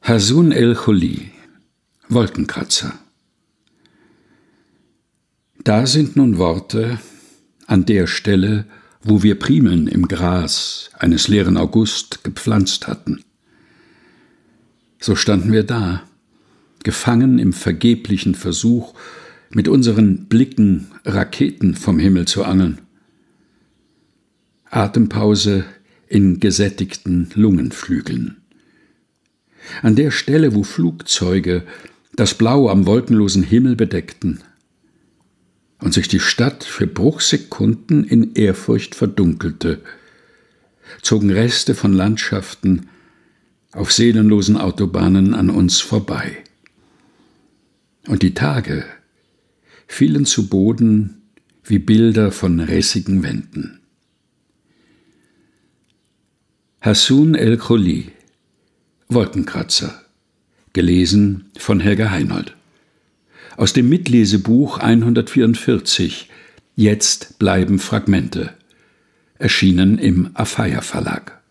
Hasun el-Choli, Wolkenkratzer. Da sind nun Worte an der Stelle, wo wir Primeln im Gras eines leeren August gepflanzt hatten. So standen wir da, gefangen im vergeblichen Versuch, mit unseren Blicken Raketen vom Himmel zu angeln. Atempause in gesättigten Lungenflügeln. An der Stelle, wo Flugzeuge das Blau am wolkenlosen Himmel bedeckten und sich die Stadt für Bruchsekunden in Ehrfurcht verdunkelte, zogen Reste von Landschaften auf seelenlosen Autobahnen an uns vorbei. Und die Tage fielen zu Boden wie Bilder von rissigen Wänden. Hasun el-Choli, Wolkenkratzer, gelesen von Helga Heinold. Aus dem Mitlesebuch 144, Jetzt bleiben Fragmente, erschienen im Afeier Verlag.